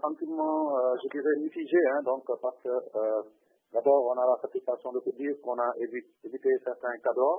sentiment, je dirais, mitigé, hein, donc, parce que d'abord, on a la satisfaction de se dire qu'on a évité certains cadres,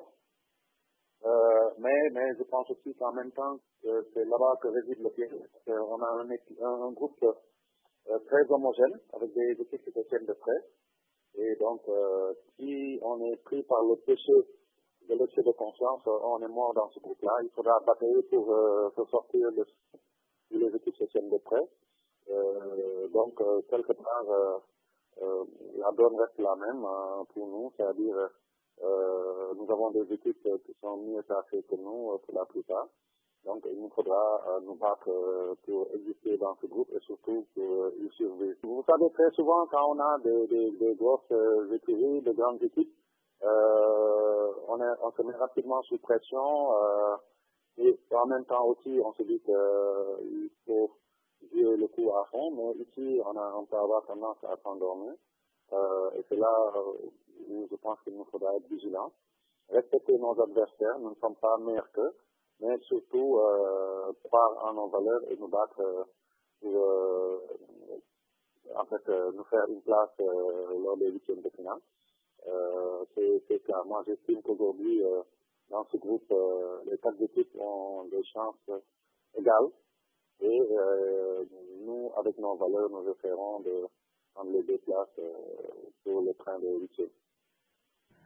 mais je pense aussi qu'en même temps, c'est là-bas que réside le piège. On a un groupe très homogène, avec des équipes qui se tiennent de près. Et donc, si on est pris par le péché de l'excès de conscience, on est mort dans ce groupe-là. Il faudra batailler pour sortir de les équipes se tiennent de près. Donc, quelque part, la donne reste la même pour nous, c'est-à-dire nous avons des équipes qui sont mieux classées que nous pour la plupart. Donc, il nous faudra nous battre pour exister dans ce groupe et surtout pour y survivre. Vous savez, très souvent, quand on a des grosses écuries, de grandes équipes, on se met rapidement sous pression et en même temps aussi, on se dit qu'il faut jouer le coup à fond, mais ici, on peut avoir tendance à s'endormir. Et c'est là où je pense qu'il nous faudra être vigilants. Respecter nos adversaires, nous ne sommes pas meilleurs qu'eux, mais surtout croire en nos valeurs et nous battre pour nous faire une place lors des huitièmes de finale. C'est clair. Moi, j'estime qu'aujourd'hui, dans ce groupe, les 4 équipes ont des chances égales. Et nous, avec nos valeurs, nous essaierons de prendre les 2 places sur le train de huitièmes.